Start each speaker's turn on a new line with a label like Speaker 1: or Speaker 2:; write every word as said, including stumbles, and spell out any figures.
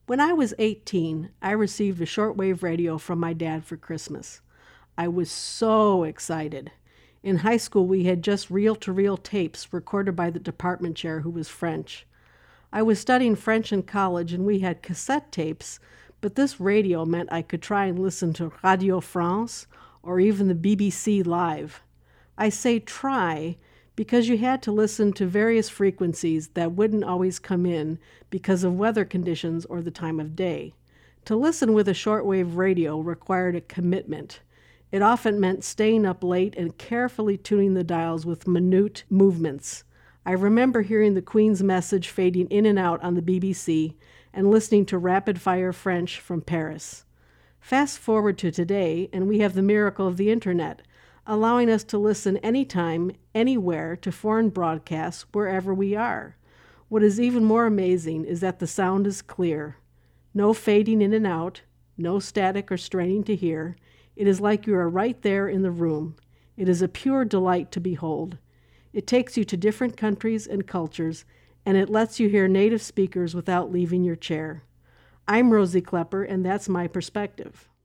Speaker 1: When I was eighteen, I received a shortwave radio from my dad for Christmas. I was so excited. In high school, we had just reel-to-reel tapes recorded by the department chair who was French. I was studying French in college and we had cassette tapes, but this radio meant I could try and listen to Radio France or even the B B C live. I say try because you had to listen to various frequencies that wouldn't always come in because of weather conditions or the time of day. To listen with a shortwave radio required a commitment. It often meant staying up late and carefully tuning the dials with minute movements. I remember hearing the Queen's message fading in and out on the B B C and listening to rapid-fire French from Paris. Fast forward to today, and we have the miracle of the Internet, allowing us to listen anytime, anywhere to foreign broadcasts wherever we are. What is even more amazing is that the sound is clear. No fading in and out, no static or straining to hear. It is like you are right there in the room. It is a pure delight to behold. It takes you to different countries and cultures, and it lets you hear native speakers without leaving your chair. I'm Rosie Klepper, and that's my perspective.